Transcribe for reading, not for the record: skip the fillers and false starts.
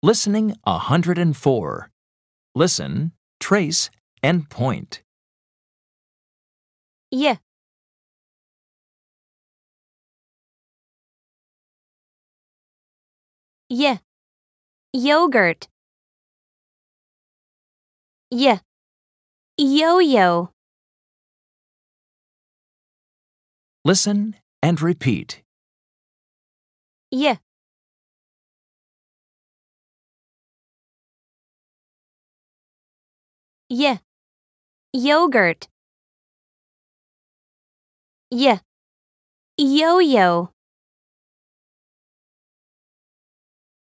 Listening 104. Listen, trace, and point. Y, yogurt. Yo-yo. Listen and repeat. Y, yogurt. Yo-yo.